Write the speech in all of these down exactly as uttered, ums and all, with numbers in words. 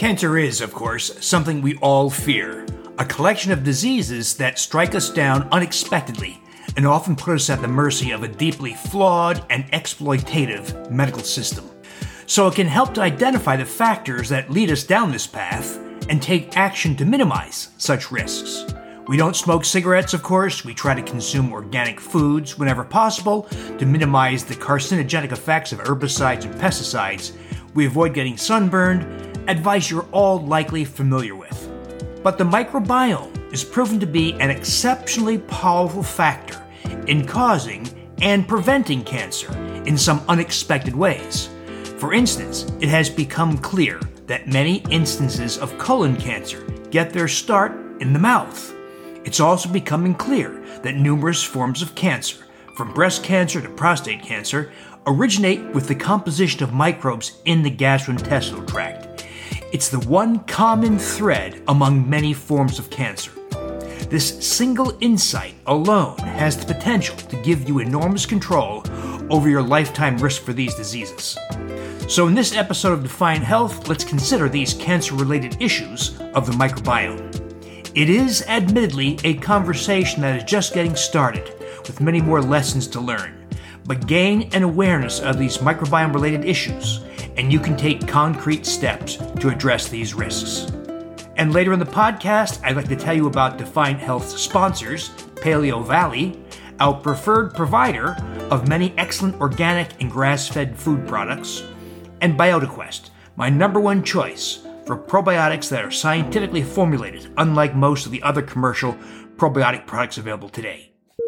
Cancer is, of course, something we all fear, a collection of diseases that strike us down unexpectedly and often put us at the mercy of a deeply flawed and exploitative medical system. So it can help to identify the factors that lead us down this path and take action to minimize such risks. We don't smoke cigarettes, of course. We try to consume organic foods whenever possible to minimize the carcinogenic effects of herbicides and pesticides. We avoid getting sunburned, advice you're all likely familiar with. But the microbiome is proven to be an exceptionally powerful factor in causing and preventing cancer in some unexpected ways. For instance, it has become clear that many instances of colon cancer get their start in the mouth. It's also becoming clear that numerous forms of cancer, from breast cancer to prostate cancer, originate with the composition of microbes in the gastrointestinal tract. It's the one common thread among many forms of cancer. This single insight alone has the potential to give you enormous control over your lifetime risk for these diseases. So in this episode of Defiant Health, let's consider these cancer-related issues of the microbiome. It is admittedly a conversation that is just getting started, with many more lessons to learn. But gain an awareness of these microbiome-related issues, and you can take concrete steps to address these risks. And later in the podcast, I'd like to tell you about Defiant Health's sponsors, Paleo Valley, our preferred provider of many excellent organic and grass-fed food products, and BiotiQuest, my number one choice for probiotics that are scientifically formulated, unlike most of the other commercial probiotic products available today.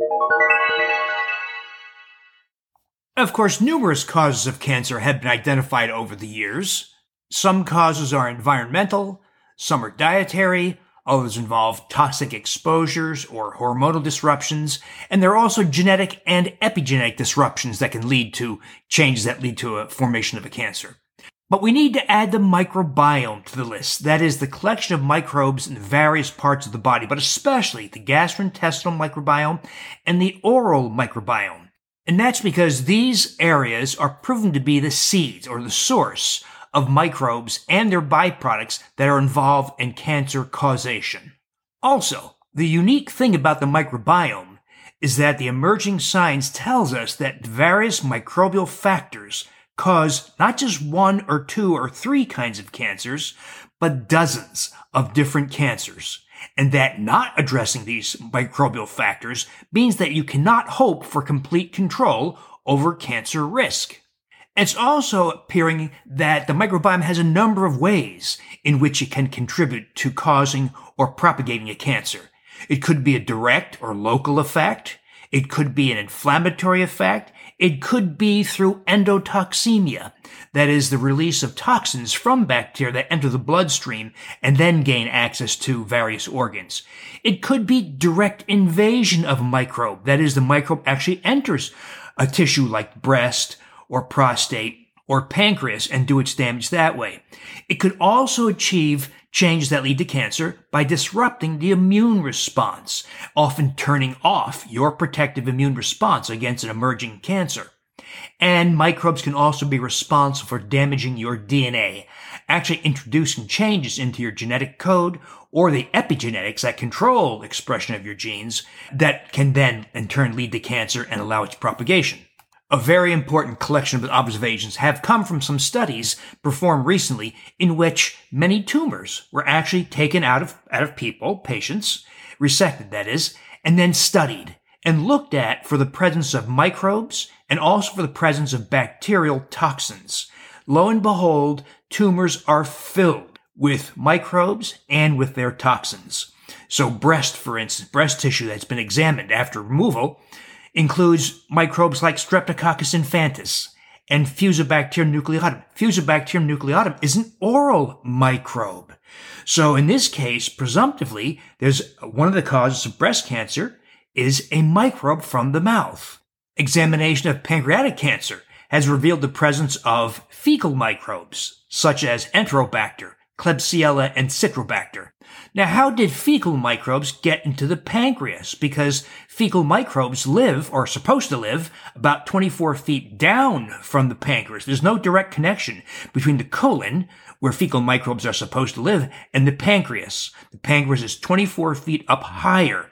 Of course, numerous causes of cancer have been identified over the years. Some causes are environmental, some are dietary, others involve toxic exposures or hormonal disruptions, and there are also genetic and epigenetic disruptions that can lead to changes that lead to a formation of a cancer. But we need to add the microbiome to the list. That is, the collection of microbes in various parts of the body, but especially the gastrointestinal microbiome and the oral microbiome. And that's because these areas are proven to be the seeds or the source of microbes and their byproducts that are involved in cancer causation. Also, the unique thing about the microbiome is that the emerging science tells us that various microbial factors cause not just one or two or three kinds of cancers, but dozens of different cancers. And that not addressing these microbial factors means that you cannot hope for complete control over cancer risk. It's also appearing that the microbiome has a number of ways in which it can contribute to causing or propagating a cancer. It could be a direct or local effect. It could be an inflammatory effect. It could be through endotoxemia, that is the release of toxins from bacteria that enter the bloodstream and then gain access to various organs. It could be direct invasion of a microbe, that is the microbe actually enters a tissue like breast or prostate or pancreas and do its damage that way. It could also achieve changes that lead to cancer by disrupting the immune response, often turning off your protective immune response against an emerging cancer. And microbes can also be responsible for damaging your D N A, actually introducing changes into your genetic code or the epigenetics that control expression of your genes that can then in turn lead to cancer and allow its propagation. A very important collection of observations have come from some studies performed recently in which many tumors were actually taken out of, out of people, patients, resected that is, and then studied and looked at for the presence of microbes and also for the presence of bacterial toxins. Lo and behold, tumors are filled with microbes and with their toxins. So breast, for instance, breast tissue that's been examined after removal includes microbes like Streptococcus infantis and Fusobacterium nucleatum. Fusobacterium nucleatum is an oral microbe. So in this case, presumptively, there's one of the causes of breast cancer is a microbe from the mouth. Examination of pancreatic cancer has revealed the presence of fecal microbes, such as Enterobacter, Klebsiella, and Citrobacter. Now, how did fecal microbes get into the pancreas? Because fecal microbes live, or are supposed to live, about twenty-four feet down from the pancreas. There's no direct connection between the colon, where fecal microbes are supposed to live, and the pancreas. The pancreas is twenty-four feet up higher.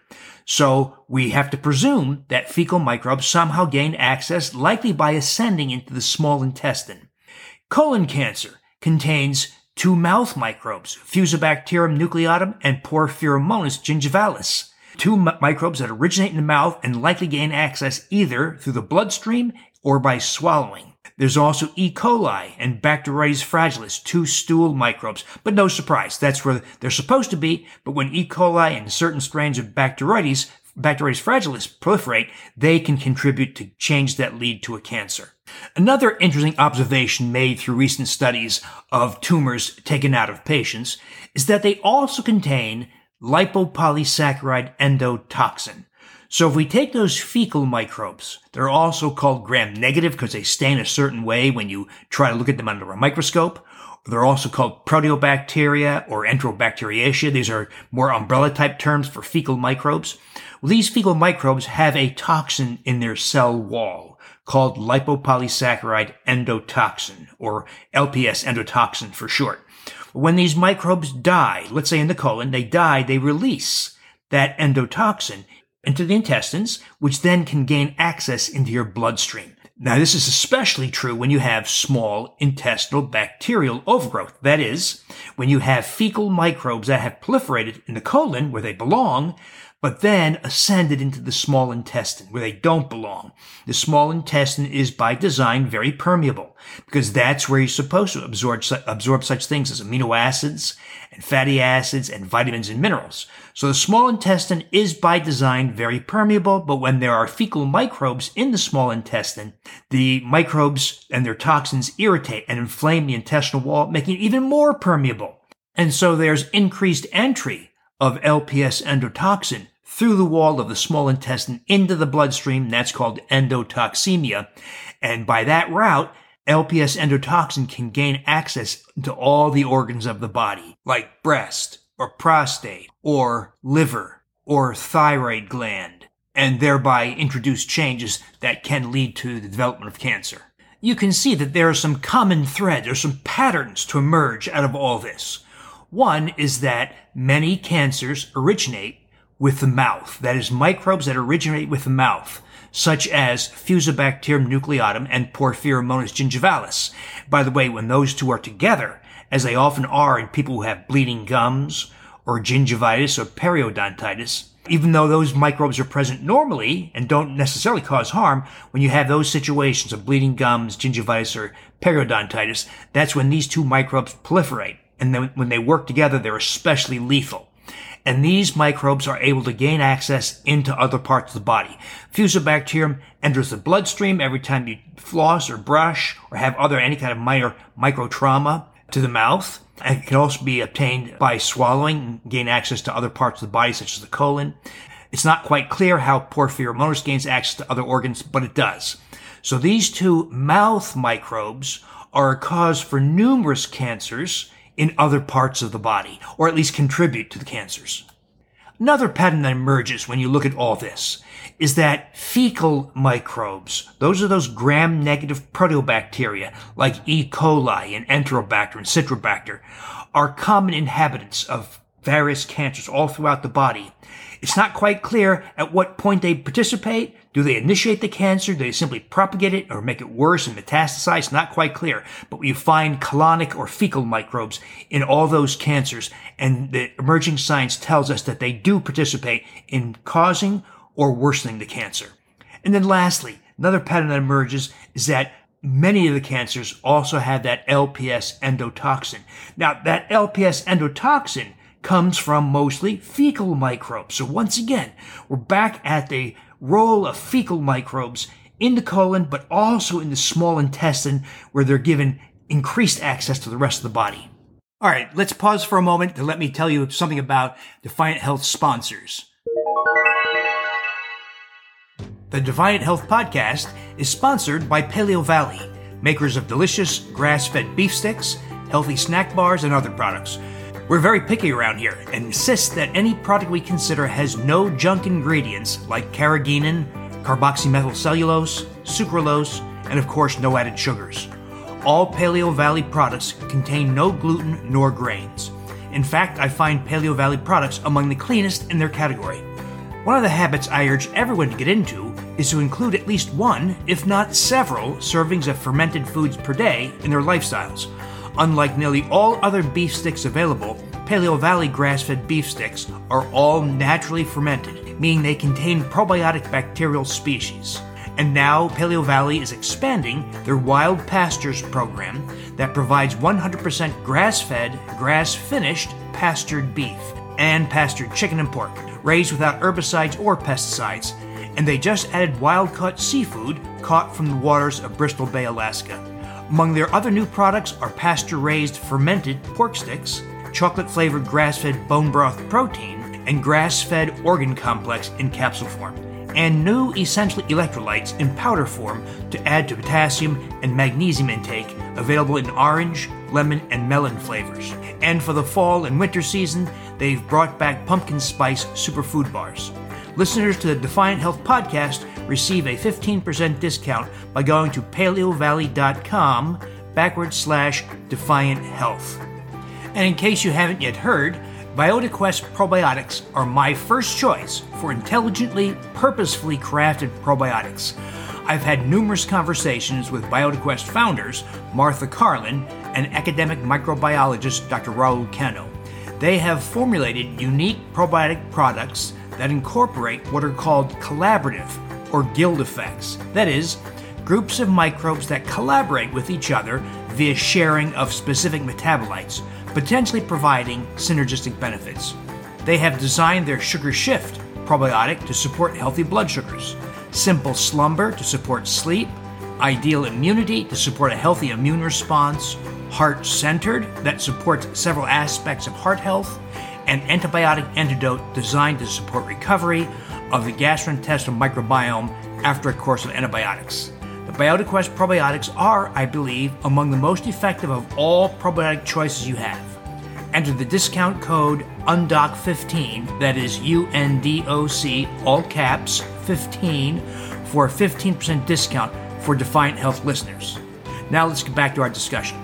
So we have to presume that fecal microbes somehow gain access, likely by ascending into the small intestine. Colon cancer contains two mouth microbes, Fusobacterium nucleatum and Porphyromonas gingivalis, two m- microbes that originate in the mouth and likely gain access either through the bloodstream or by swallowing. There's also E. coli and Bacteroides fragilis, two stool microbes, but no surprise, that's where they're supposed to be, but when E. coli and certain strains of Bacteroides, Bacteroides fragilis proliferate, they can contribute to change that lead to a cancer. Another interesting observation made through recent studies of tumors taken out of patients is that they also contain lipopolysaccharide endotoxin. So if we take those fecal microbes, they're also called gram-negative because they stain a certain way when you try to look at them under a microscope. They're also called proteobacteria or enterobacteriaceae. These are more umbrella-type terms for fecal microbes. Well, these fecal microbes have a toxin in their cell wall called lipopolysaccharide endotoxin, or L P S endotoxin for short. When these microbes die, let's say in the colon, they die, they release that endotoxin into the intestines, which then can gain access into your bloodstream. Now, this is especially true when you have small intestinal bacterial overgrowth. That is, when you have fecal microbes that have proliferated in the colon, where they belong, but then ascended into the small intestine, where they don't belong. The small intestine is, by design, very permeable, because that's where you're supposed to absorb, absorb such things as amino acids and fatty acids and vitamins and minerals. So the small intestine is, by design, very permeable, but when there are fecal microbes in the small intestine, the microbes and their toxins irritate and inflame the intestinal wall, making it even more permeable. And so there's increased entry of L P S endotoxin through the wall of the small intestine into the bloodstream. That's called endotoxemia. And by that route, L P S endotoxin can gain access to all the organs of the body, like breast, or prostate, or liver, or thyroid gland, and thereby introduce changes that can lead to the development of cancer. You can see that there are some common threads, or some patterns to emerge out of all this. One is that many cancers originate with the mouth. That is, microbes that originate with the mouth, such as Fusobacterium nucleatum and Porphyromonas gingivalis. By the way, when those two are together, as they often are in people who have bleeding gums or gingivitis or periodontitis, even though those microbes are present normally and don't necessarily cause harm, when you have those situations of bleeding gums, gingivitis, or periodontitis, that's when these two microbes proliferate. And then when they work together, they're especially lethal. And these microbes are able to gain access into other parts of the body. Fusobacterium enters the bloodstream every time you floss or brush or have other any kind of minor microtrauma to the mouth. And it can also be obtained by swallowing and gain access to other parts of the body, such as the colon. It's not quite clear how Porphyromonas gains access to other organs, but it does. So these two mouth microbes are a cause for numerous cancers in other parts of the body, or at least contribute to the cancers. Another pattern that emerges when you look at all this is that fecal microbes, those are those gram-negative proteobacteria like E. coli and Enterobacter and Citrobacter, are common inhabitants of various cancers all throughout the body. It's not quite clear at what point they participate. Do they initiate the cancer? Do they simply propagate it or make it worse and metastasize? Not quite clear. But you find colonic or fecal microbes in all those cancers, and the emerging science tells us that they do participate in causing or worsening the cancer. And then lastly, another pattern that emerges is that many of the cancers also have that L P S endotoxin. Now, that L P S endotoxin comes from mostly fecal microbes. So once again, we're back at the role of fecal microbes in the colon, but also in the small intestine, where they're given increased access to the rest of the body. All right, let's pause for a moment to let me tell you something about Defiant Health sponsors. The Defiant Health podcast is sponsored by Paleo Valley, makers of delicious grass-fed beef sticks, healthy snack bars, and other products. We're very picky around here and insist that any product we consider has no junk ingredients like carrageenan, carboxymethylcellulose, sucralose, and of course no added sugars. All Paleo Valley products contain no gluten nor grains. In fact, I find Paleo Valley products among the cleanest in their category. One of the habits I urge everyone to get into is to include at least one, if not several, servings of fermented foods per day in their lifestyles. Unlike nearly all other beef sticks available, Paleo Valley grass-fed beef sticks are all naturally fermented, meaning they contain probiotic bacterial species. And now Paleo Valley is expanding their Wild Pastures program that provides one hundred percent grass-fed, grass-finished pastured beef and pastured chicken and pork, raised without herbicides or pesticides. And they just added wild-caught seafood caught from the waters of Bristol Bay, Alaska. Among their other new products are pasture-raised fermented pork sticks, chocolate-flavored grass-fed bone broth protein, and grass-fed organ complex in capsule form, and new essential electrolytes in powder form to add to potassium and magnesium intake, available in orange, lemon, and melon flavors. And for the fall and winter season, they've brought back pumpkin spice superfood bars. Listeners to the Defiant Health podcast receive a fifteen percent discount by going to paleovalley.com backward slash Defiant Health. And in case you haven't yet heard, BiotiQuest probiotics are my first choice for intelligently, purposefully crafted probiotics. I've had numerous conversations with BiotiQuest founders Martha Carlin and academic microbiologist Doctor Raul Cano. They have formulated unique probiotic products that incorporate what are called collaborative or guild effects. That is, groups of microbes that collaborate with each other via sharing of specific metabolites, potentially providing synergistic benefits. They have designed their Sugar Shift probiotic to support healthy blood sugars, Simple Slumber to support sleep, Ideal Immunity to support a healthy immune response, Heart Centered that supports several aspects of heart health, and Antibiotic Antidote designed to support recovery of the gastrointestinal microbiome after a course of antibiotics. The BiotiQuest probiotics are, I believe, among the most effective of all probiotic choices you have. Enter the discount code U N D O C fifteen, that is U N D O C, all caps, fifteen, for a fifteen percent discount for Defiant Health listeners. Now let's get back to our discussion.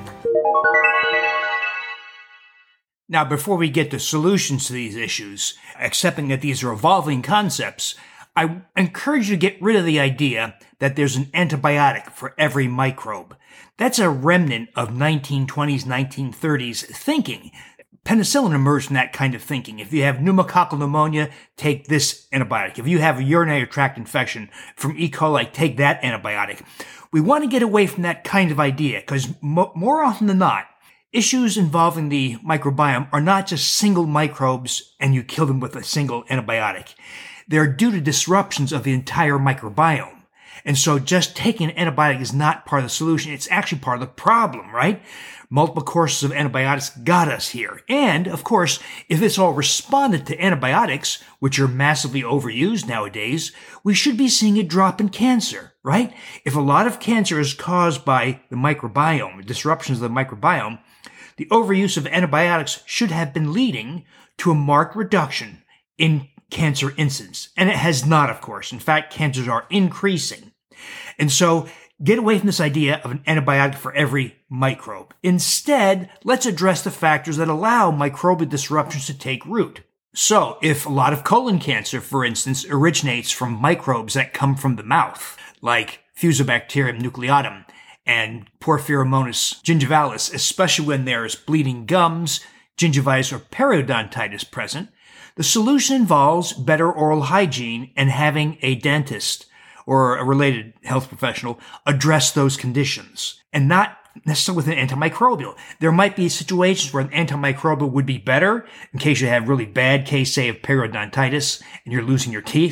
Now, before we get to solutions to these issues, accepting that these are evolving concepts, I encourage you to get rid of the idea that there's an antibiotic for every microbe. That's a remnant of nineteen twenties, nineteen thirties thinking. Penicillin emerged from that kind of thinking. If you have pneumococcal pneumonia, take this antibiotic. If you have a urinary tract infection from E. coli, take that antibiotic. We want to get away from that kind of idea because mo- more often than not, issues involving the microbiome are not just single microbes and you kill them with a single antibiotic. They're due to disruptions of the entire microbiome. And so just taking an antibiotic is not part of the solution. It's actually part of the problem, right? Multiple courses of antibiotics got us here. And, of course, if this all responded to antibiotics, which are massively overused nowadays, we should be seeing a drop in cancer, right? If a lot of cancer is caused by the microbiome, disruptions of the microbiome, the overuse of antibiotics should have been leading to a marked reduction in cancer incidence. And it has not, of course. In fact, cancers are increasing. And so get away from this idea of an antibiotic for every microbe. Instead, let's address the factors that allow microbial disruptions to take root. So if a lot of colon cancer, for instance, originates from microbes that come from the mouth, like Fusobacterium nucleatum and Porphyromonas gingivalis, especially when there's bleeding gums, gingivitis, or periodontitis present, the solution involves better oral hygiene and having a dentist or a related health professional address those conditions, and not necessarily with an antimicrobial. There might be situations where an antimicrobial would be better in case you have really bad case, say, of periodontitis and you're losing your teeth.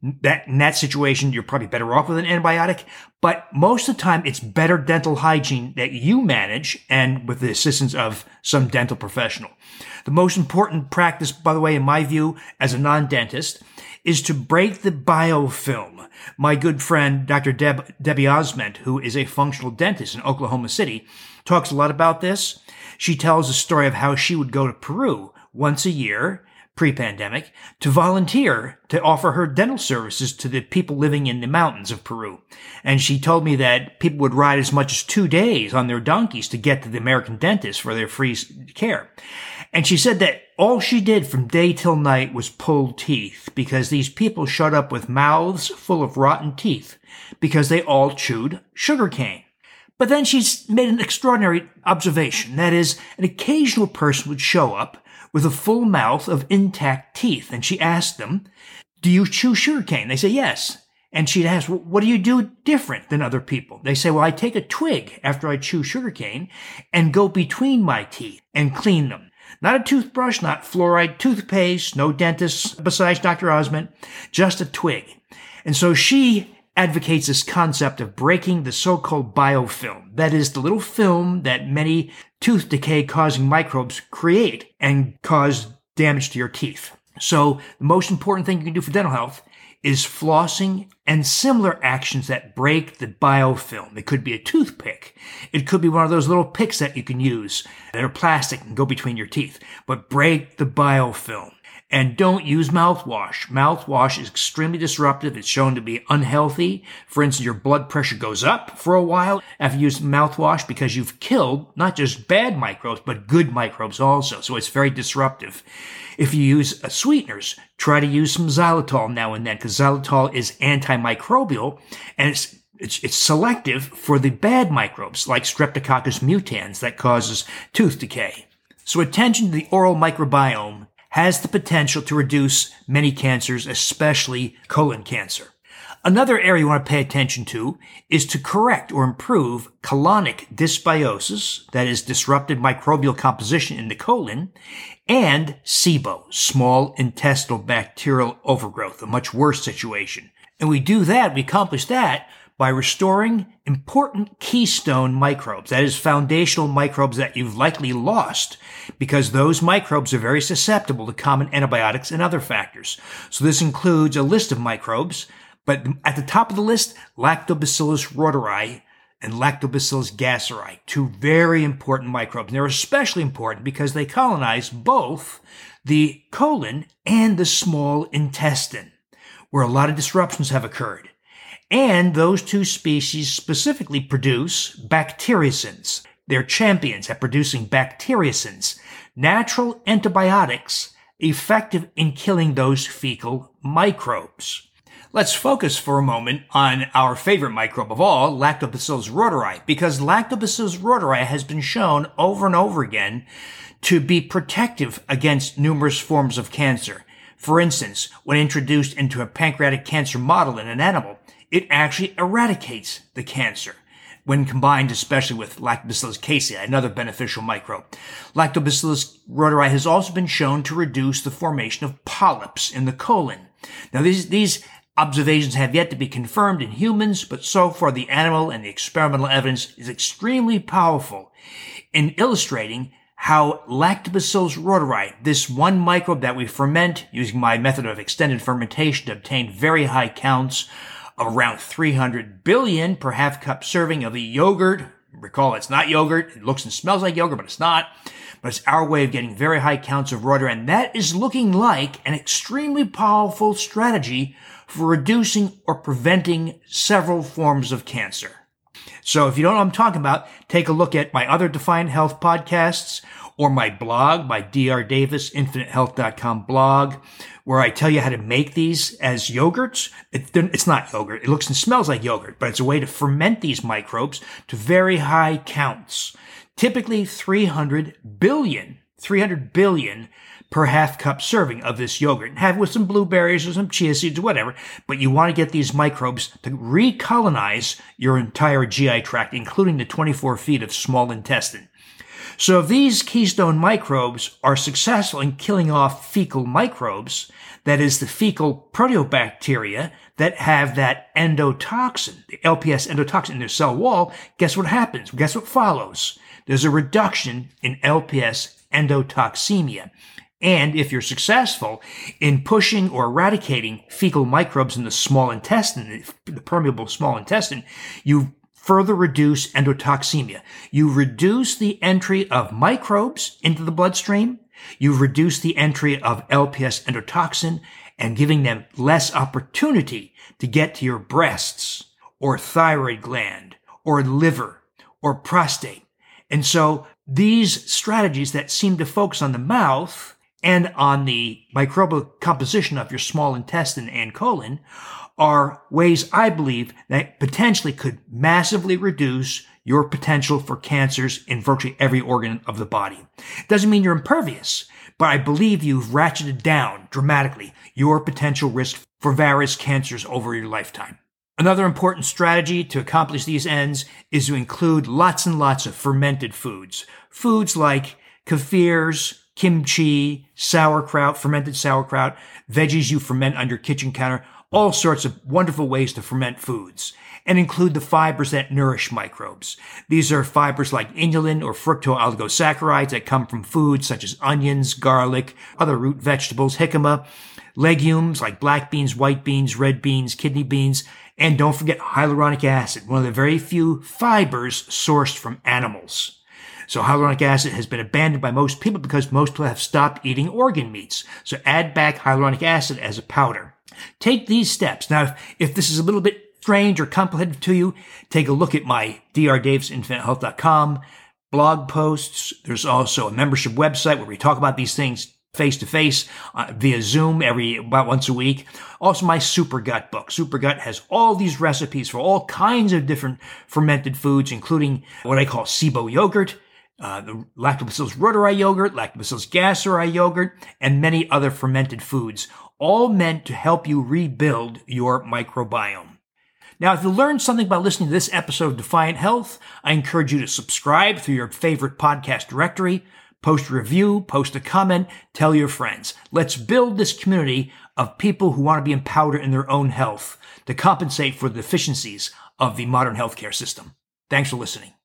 That, in that situation, you're probably better off with an antibiotic, but most of the time it's better dental hygiene that you manage and with the assistance of some dental professional. The most important practice, by the way, in my view, as a non-dentist, is to break the biofilm. My good friend, Doctor Deb, Debbie Osment, who is a functional dentist in Oklahoma City, talks a lot about this. She tells a story of how she would go to Peru once a year, pre-pandemic, to volunteer to offer her dental services to the people living in the mountains of Peru. And she told me that people would ride as much as two days on their donkeys to get to the American dentist for their free care. And she said that all she did from day till night was pull teeth because these people showed up with mouths full of rotten teeth because they all chewed sugarcane. But then she's made an extraordinary observation. That is, an occasional person would show up with a full mouth of intact teeth. And she asked them, do you chew sugarcane? They say, yes. And she'd ask, well, what do you do different than other people? They say, well, I take a twig after I chew sugarcane and go between my teeth and clean them. Not a toothbrush, not fluoride toothpaste, no dentist besides Doctor Osment, just a twig. And so she advocates this concept of breaking the so-called biofilm. That is the little film that many tooth decay causing microbes create and cause damage to your teeth. So the most important thing you can do for dental health is flossing and similar actions that break the biofilm. It could be a toothpick. It could be one of those little picks that you can use that are plastic and go between your teeth. But break the biofilm. And don't use mouthwash. Mouthwash is extremely disruptive. It's shown to be unhealthy. For instance, your blood pressure goes up for a while after you use mouthwash because you've killed not just bad microbes, but good microbes also. So it's very disruptive. If you use sweeteners, try to use some xylitol now and then because xylitol is antimicrobial and it's It's, it's selective for the bad microbes like Streptococcus mutans that causes tooth decay. So attention to the oral microbiome has the potential to reduce many cancers, especially colon cancer. Another area you want to pay attention to is to correct or improve colonic dysbiosis, that is disrupted microbial composition in the colon, and SIBO, small intestinal bacterial overgrowth, a much worse situation. And we do that, we accomplish that by restoring important keystone microbes, that is foundational microbes that you've likely lost because those microbes are very susceptible to common antibiotics and other factors. So this includes a list of microbes, but at the top of the list, Lactobacillus rhodori and Lactobacillus gasseri, two very important microbes. And they're especially important because they colonize both the colon and the small intestine, where a lot of disruptions have occurred. And those two species specifically produce bacteriocins. They're champions at producing bacteriocins, natural antibiotics effective in killing those fecal microbes. Let's focus for a moment on our favorite microbe of all, Lactobacillus rhodori, because Lactobacillus rhodori has been shown over and over again to be protective against numerous forms of cancer. For instance, when introduced into a pancreatic cancer model in an animal, it actually eradicates the cancer when combined especially with Lactobacillus casei, another beneficial microbe. Lactobacillus rhodori has also been shown to reduce the formation of polyps in the colon. Now, these, these observations have yet to be confirmed in humans, but so far the animal and the experimental evidence is extremely powerful in illustrating how Lactobacillus rhodori, this one microbe that we ferment using my method of extended fermentation to obtain very high counts of around three hundred billion per half cup serving of the yogurt. Recall, it's not yogurt. It looks and smells like yogurt, but it's not. But it's our way of getting very high counts of rhodori, and that is looking like an extremely powerful strategy for reducing or preventing several forms of cancer. So if you don't know what I'm talking about, take a look at my other Defiant Health podcasts or my blog, my D R Davis Infinite Health dot com blog, where I tell you how to make these as yogurts. It, it's not yogurt. It looks and smells like yogurt, but it's a way to ferment these microbes to very high counts. Typically three hundred billion, three hundred billion per half cup serving of this yogurt. Have it with some blueberries or some chia seeds or whatever, but you want to get these microbes to recolonize your entire G I tract, including the twenty-four feet of small intestine. So if these keystone microbes are successful in killing off fecal microbes, that is the fecal proteobacteria that have that endotoxin, the L P S endotoxin in their cell wall, guess what happens? Guess what follows? There's a reduction in L P S endotoxemia. And if you're successful in pushing or eradicating fecal microbes in the small intestine, the permeable small intestine, you further reduce endotoxemia. You reduce the entry of microbes into the bloodstream. You reduce the entry of L P S endotoxin and giving them less opportunity to get to your breasts or thyroid gland or liver or prostate. And so these strategies that seem to focus on the mouth and on the microbial composition of your small intestine and colon are ways I believe that potentially could massively reduce your potential for cancers in virtually every organ of the body. It doesn't mean you're impervious, but I believe you've ratcheted down dramatically your potential risk for various cancers over your lifetime. Another important strategy to accomplish these ends is to include lots and lots of fermented foods. Foods like kefirs, kimchi, sauerkraut, fermented sauerkraut, veggies you ferment on your kitchen counter, all sorts of wonderful ways to ferment foods, and include the fibers that nourish microbes. These are fibers like inulin or fructooligosaccharides that come from foods such as onions, garlic, other root vegetables, jicama, legumes like black beans, white beans, red beans, kidney beans, and don't forget hyaluronic acid, one of the very few fibers sourced from animals. So hyaluronic acid has been abandoned by most people because most people have stopped eating organ meats. So add back hyaluronic acid as a powder. Take these steps. Now, if, if this is a little bit strange or complicated to you, take a look at my d r davis infinite health dot com blog posts. There's also a membership website where we talk about these things face-to-face uh, via Zoom every about once a week. Also, my Super Gut book. Super Gut has all these recipes for all kinds of different fermented foods, including what I call SIBO yogurt, Uh, the Lactobacillus reuteri yogurt, Lactobacillus gasseri yogurt, and many other fermented foods, all meant to help you rebuild your microbiome. Now, if you learned something by listening to this episode of Defiant Health, I encourage you to subscribe through your favorite podcast directory, post a review, post a comment, tell your friends. Let's build this community of people who want to be empowered in their own health to compensate for the deficiencies of the modern healthcare system. Thanks for listening.